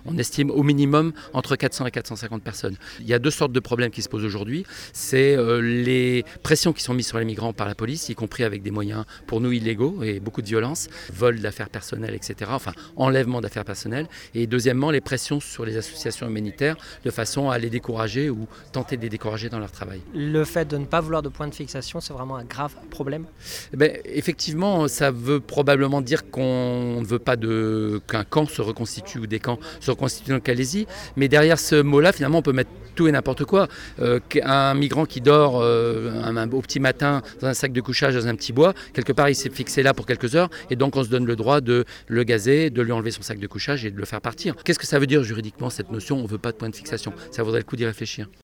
On estime au minimum entre 400 et 450 personnes. Il y a 2 sortes de problèmes qui se posent aujourd'hui. C'est les pressions qui sont mises sur les migrants par la police, y compris avec des moyens pour nous illégaux et beaucoup de violence, vol d'affaires personnelles, etc. Enfin, enlèvement d'affaires personnelles. Et deuxièmement, les pressions sur les associations humanitaires de façon à les décourager ou tenter de les décourager dans leur travail. Le fait de ne pas vouloir de point de fixation, c'est vraiment un grave problème. Effectivement, ça veut probablement dire qu'on ne veut pas qu'un camp se reconstitue ou des camps se reconstituent en Calaisie. Mais derrière ce mot-là, finalement, on peut mettre tout et n'importe quoi. Un migrant qui dort au petit matin dans un sac de couchage dans un petit bois, quelque part il s'est fixé là pour quelques heures et donc on se donne le droit de le gazer, de lui enlever son sac de couchage et de le faire partir. Qu'est-ce que ça veut dire juridiquement cette notion ? On ne veut pas de point de fixation. Ça vaudrait le coup d'y réfléchir.